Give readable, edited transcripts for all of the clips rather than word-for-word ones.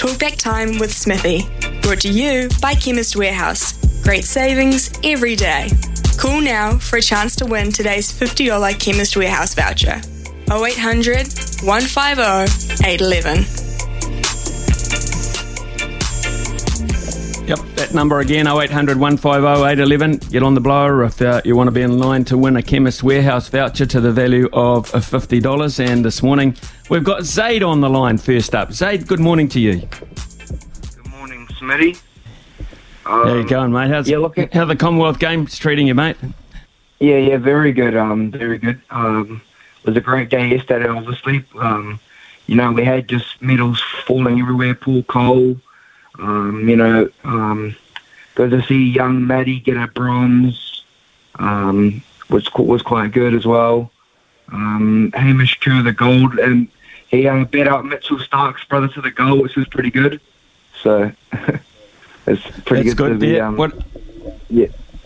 Talkback Time with Smithy. Brought to you by Chemist Warehouse. Great savings every day. Call now for a chance to win today's $50 Chemist Warehouse voucher. 0800 150 811. Yep, that number again, 0800 150 811. Get on the blower if you want to be in line to win a Chemist Warehouse voucher to the value of $50. And this morning, we've got Zaid on the line first up. Zaid, good morning to you. Good morning, Smitty. How you going, mate? How's the Commonwealth Games treating you, mate? Yeah, very good. Very good. It was a great day yesterday, obviously. We had just medals falling everywhere. Paul Cole. Good to see young Maddie get a bronze, which was quite good as well. Hamish Kerr the gold, and he bet out Mitchell Stark's brother to the goal, which was pretty good. So it's pretty That's good. Yeah.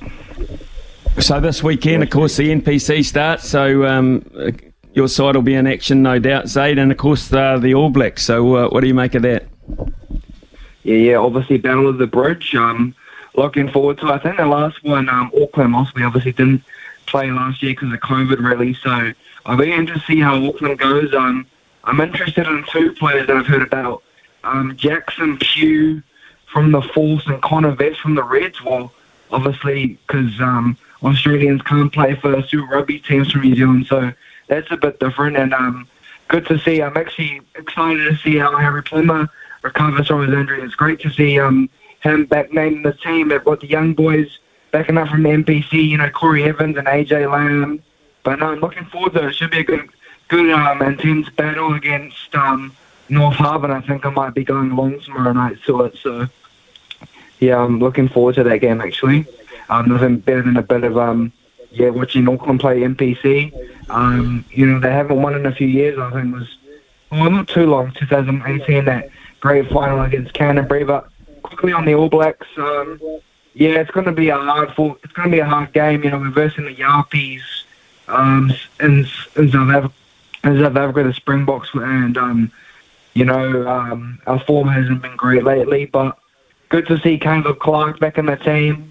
So this weekend, of course, the NPC starts. So your side will be in action, no doubt, Zaid, and of course the All Blacks. So what do you make of that? Yeah, obviously Battle of the Bridge. Looking forward to it. I think the last one, Auckland lost. We obviously didn't play last year because of COVID, really. So I'll be interested to see how Auckland goes. I'm interested in two players that I've heard about. Jackson Pugh from the Force and Connor Vest from the Reds. Well, obviously, because Australians can't play for Super Rugby teams from New Zealand, so that's a bit different. And good to see. I'm actually excited to see how Harry Plummer recovers from his injury. It's great to see him back named the team. They've got the young boys backing up from the NPC, Corey Evans and AJ Lamb. But no, I'm looking forward to it. It should be a good intense battle against North Harbour. I think I might be going along tomorrow night to it. So, yeah, I'm looking forward to that game, actually. Nothing better than a bit of, watching Auckland play NPC. They haven't won in a few years. I think it was, not too long, 2018, that great final against Canterbury. But quickly on the All Blacks, it's going to be a hard game. We're versing the Yarpies in South Africa, the Springboks, and our form hasn't been great lately. But good to see Caleb Clark back in the team.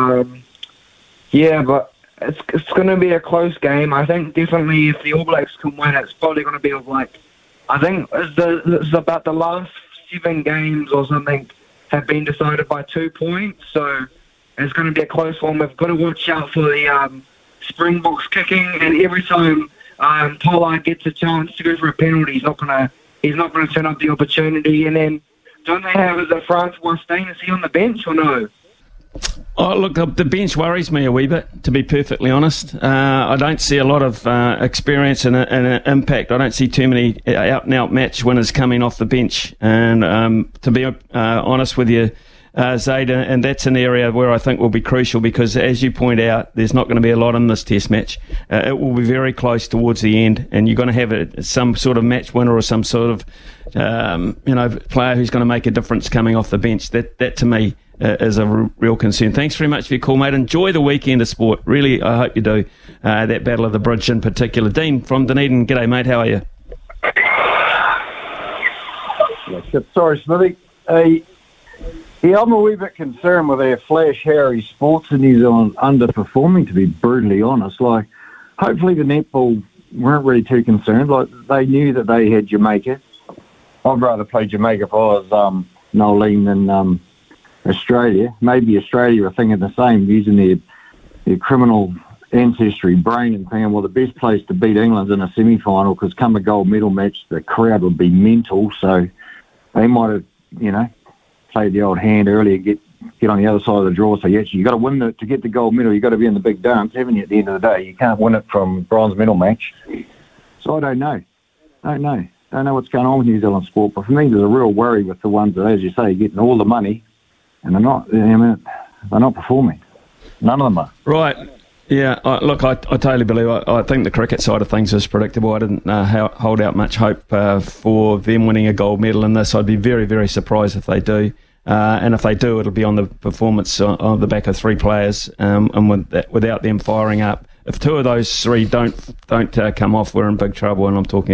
But it's going to be a close game. I think definitely if the All Blacks can win, it's probably going to be I think it's about the last 7 games or something have been decided by 2 points, so it's going to be a close one. We've got to watch out for the Springboks kicking, and every time Pollard gets a chance to go for a penalty, he's not going to turn up the opportunity. And then don't they have Francois Steyn? Is he on the bench or no? Oh, look, the bench worries me a wee bit, to be perfectly honest. I don't see a lot of experience and impact. I don't see too many out-and-out match winners coming off the bench. And to be honest with you, Zaid, and that's an area where I think will be crucial because, as you point out, there's not going to be a lot in this test match. It will be very close towards the end, and you're going to have some sort of match winner or some sort of player who's going to make a difference coming off the bench. That to me is a real concern. Thanks very much for your call, mate. Enjoy the weekend of sport. Really, I hope you do. That Battle of the Bridge in particular. Dean from Dunedin, g'day, mate. How are you? Sorry, Smithy. I'm a wee bit concerned with our Flash Harry sports in New Zealand underperforming, to be brutally honest. Hopefully the netball weren't really too concerned. They knew that they had Jamaica. I'd rather play Jamaica if I was Nolene than Australia. Maybe Australia are thinking the same, using their criminal ancestry brain and thinking, well, the best place to beat England's in a semi-final because come a gold medal match, the crowd would be mental. So they might have, played the old hand earlier, get on the other side of the draw. So you got to win to get the gold medal. You got to be in the big dance, haven't you? At the end of the day, you can't win it from bronze medal match. So I don't know. Don't know what's going on with New Zealand sport. But for me, there's a real worry with the ones that, as you say, getting all the money. And they're not performing. None of them are. Right. Yeah, look, I totally believe. I think the cricket side of things is predictable. I didn't hold out much hope for them winning a gold medal in this. I'd be very, very surprised if they do. And if they do, it'll be on the performance on the back of 3 players, and without them firing up. If 2 of those 3 don't come off, we're in big trouble. And I'm talking about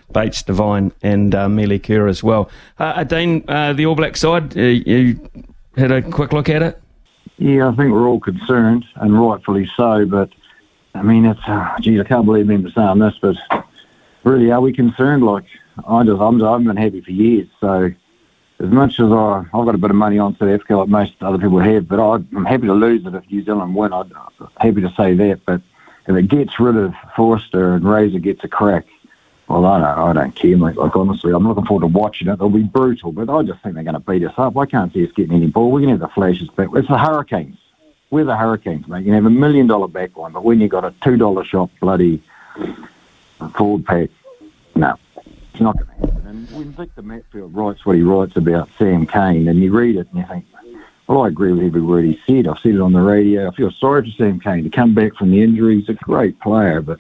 Bates, Devine and Mealy Kerr as well. Dean, the All Black side, you had a quick look at it? Yeah, I think we're all concerned, and rightfully so, but I mean, it's, I can't believe me saying this, but really, are we concerned? Like, I haven't been happy for years, so as much as I've got a bit of money on South Africa like most other people have, but I'm happy to lose it if New Zealand win. I'm happy to say that, but if it gets rid of Forster and Razor gets a crack, well, I don't care, mate. Like, honestly, I'm looking forward to watching it. It'll be brutal, but I just think they're going to beat us up. I can't see us getting any ball. We can have the Flashes back. It's the Hurricanes. We're the Hurricanes, mate. You can have $1 million back line, but when you got a $2 shop bloody forward pack, no, it's not going to happen. And when Victor Matfield writes what he writes about Sam Cane, and you read it and you think, well, I agree with every word he said. I've said it on the radio. I feel sorry for Sam Cane to come back from the injury. He's a great player, but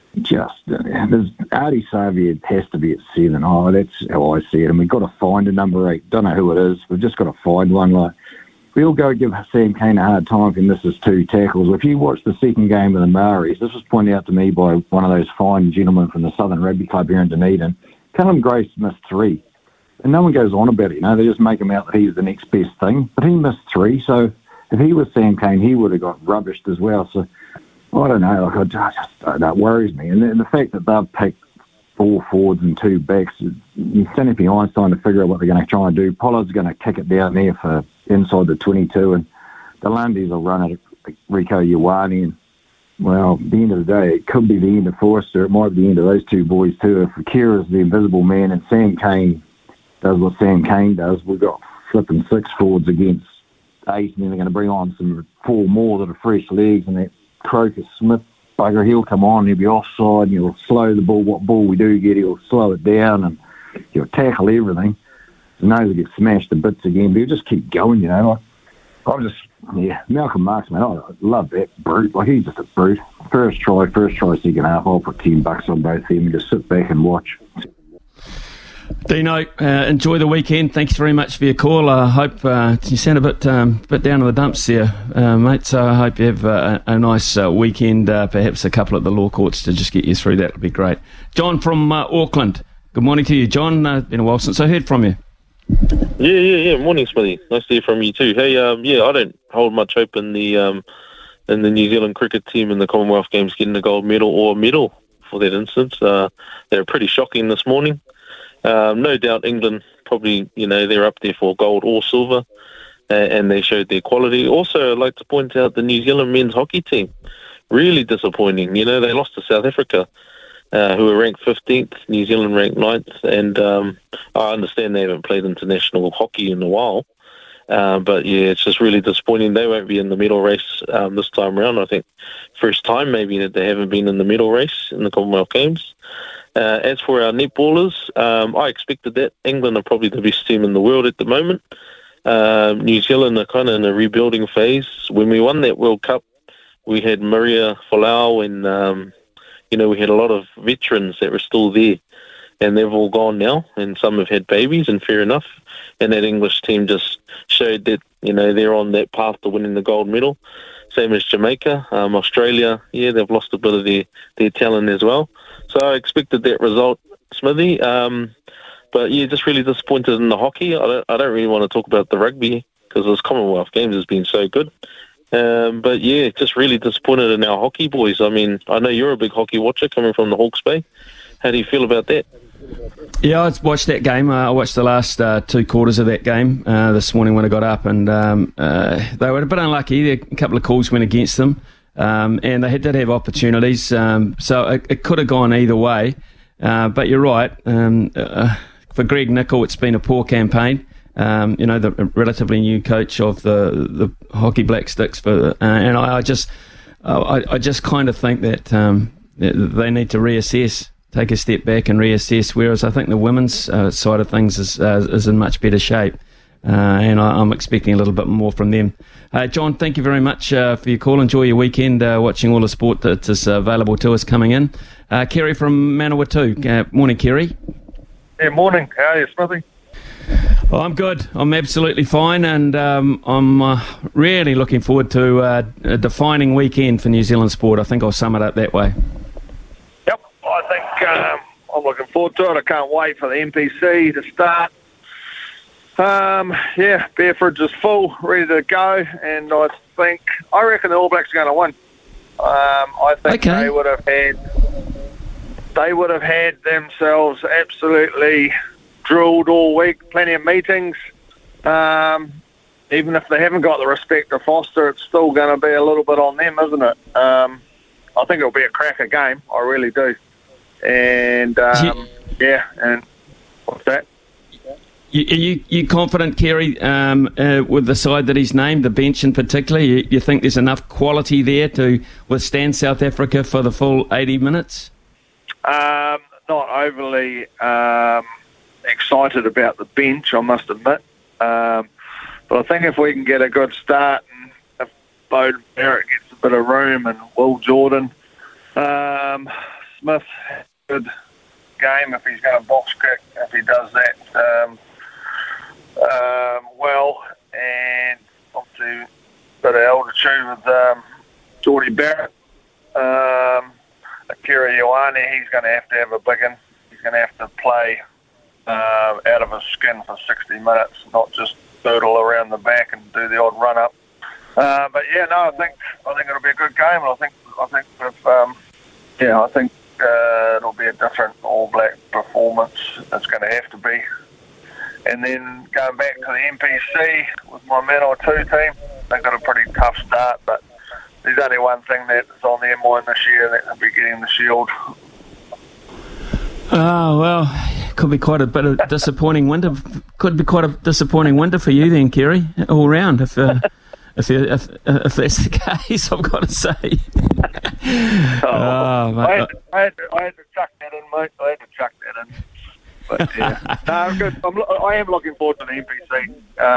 Artie Savia has to be at 7. Oh, that's how I see it. And we've got to find a number 8. Don't know who it is. We've just got to find one. Like, we'll go give Sam Cane a hard time if he misses 2 tackles. If you watch the second game of the Maoris, this was pointed out to me by one of those fine gentlemen from the Southern Rugby Club here in Dunedin. Callum Grace missed 3. And no one goes on about it, they just make him out that he's the next best thing. But he missed 3, so if he was Sam Cane, he would have got rubbished as well. So, I don't know, that worries me. And the fact that they've picked 4 forwards and 2 backs, you're standing behind trying to figure out what they're going to try and do. Pollard's going to kick it down there for inside the 22, and the Lundies will run it at Rico Ioane. And, well, at the end of the day, it could be the end of Forster. It might be the end of those 2 boys too. If Kira's the invisible man and Sam Cane does what Sam Cane does, we've got flipping 6 forwards against 8, and then they're going to bring on 4 more that are fresh legs, and that Crocus Smith bugger, he'll come on, he'll be offside, and he'll slow the ball. What ball we do get, he'll slow it down, and he'll tackle everything. His nose will get smashed to bits again, but he'll just keep going, Malcolm Marks, man, I love that brute. Like, he's just a brute. First try, second half, I'll put $10 on both of them and just sit back and watch. Dino, enjoy the weekend. Thanks very much for your call. I hope you sound a bit down in the dumps there, mate. So I hope you have a nice weekend, perhaps a couple at the law courts to just get you through. That would be great. John from Auckland. Good morning to you, John. Been a while since I heard from you. Yeah. Morning, Smithy. Nice to hear from you too. Hey, I don't hold much hope in the New Zealand cricket team in the Commonwealth Games getting a gold medal or a medal for that instance. They're pretty shocking this morning. No doubt England probably, they're up there for gold or silver, and they showed their quality. Also, I'd like to point out the New Zealand men's hockey team. Really disappointing. They lost to South Africa, who were ranked 15th, New Zealand ranked 9th, and I understand they haven't played international hockey in a while. But yeah, it's just really disappointing. They won't be in the medal race this time around. I think first time maybe that they haven't been in the medal race in the Commonwealth Games. As for our netballers, I expected that. England are probably the best team in the world at the moment. New Zealand are kind of in a rebuilding phase. When we won that World Cup, we had Maria Folau and, we had a lot of veterans that were still there. And they've all gone now, and some have had babies, and fair enough. And that English team just showed that, they're on that path to winning the gold medal. Same as Jamaica. Australia, they've lost a bit of their talent as well. So I expected that result, Smithy. But just really disappointed in the hockey. I don't really want to talk about the rugby because this Commonwealth Games has been so good. But just really disappointed in our hockey boys. I mean, I know you're a big hockey watcher coming from the Hawke's Bay. How do you feel about that? Yeah, I watched that game. I watched the last 2 quarters of that game this morning when I got up, and they were a bit unlucky. A couple of calls went against them. And they did have opportunities, so it could have gone either way. But you're right. For Greg Nicol, it's been a poor campaign. The relatively new coach of the Hockey Black Sticks, and I just kind of think that they need to reassess, take a step back and reassess. Whereas I think the women's side of things is in much better shape. And I'm expecting a little bit more from them. John, thank you very much for your call. Enjoy your weekend watching all the sport that is available to us coming in. Kerry from Manawatu. Morning, Kerry. Yeah, morning. How are you, Smithy? Oh, I'm good. I'm absolutely fine, and I'm really looking forward to a defining weekend for New Zealand sport. I think I'll sum it up that way. Yep, I I'm looking forward to it. I can't wait for the NPC to start. Bear fridge is full, ready to go, and I reckon the All Blacks are going to win. I think they would have had themselves absolutely drilled all week, plenty of meetings. Even if they haven't got the respect of Foster, it's still going to be a little bit on them, isn't it? I think it'll be a cracker game. I really do. And, and what's that? Are you confident, Kerry, with the side that he's named, the bench in particular? You think there's enough quality there to withstand South Africa for the full 80 minutes? Not overly excited about the bench, I must admit. But I think if we can get a good start, and if Beauden Barrett gets a bit of room, and Will Jordan, Smith has a good game if he's going to box kick, if he does that well, and obviously a bit of altitude with Geordie Barrett. Akira Ioane, he's going to have a big one. He's going to have to play out of his skin for 60 minutes, not just doodle around the back and do the odd run up. I think it'll be a good game, and I think it'll be a different All Black performance. It's going to have to be. And then going back to the NPC with my Manor 2 team, they got a pretty tough start, but there's only one thing that's on their mind this year, and that's be getting the Shield. Oh, well, could be quite a bit of disappointing winter. Could be quite a disappointing winter for you then, Kerry, all round. If that's the case, I've got to say. I had to chuck that in, mate. I had to chuck that in. But yeah, no, good. I am looking forward to the NPC.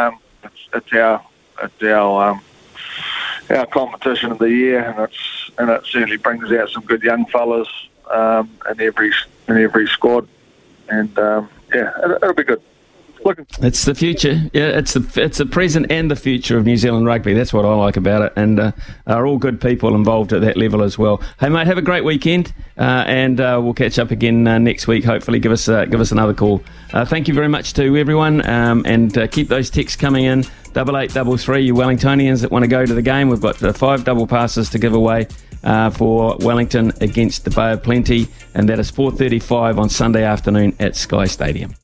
It's our competition of the year, and it certainly brings out some good young fellas in every squad, and it'll be good. It's the future. Yeah, it's the present and the future of New Zealand rugby. That's what I like about it, and are all good people involved at that level as well. Hey mate, have a great weekend, and we'll catch up again next week. Hopefully, give us another call. Thank you very much to everyone, and keep those texts coming in. 8833, you Wellingtonians that want to go to the game. We've got 5 double passes to give away for Wellington against the Bay of Plenty, and that is 4:35 on Sunday afternoon at Sky Stadium.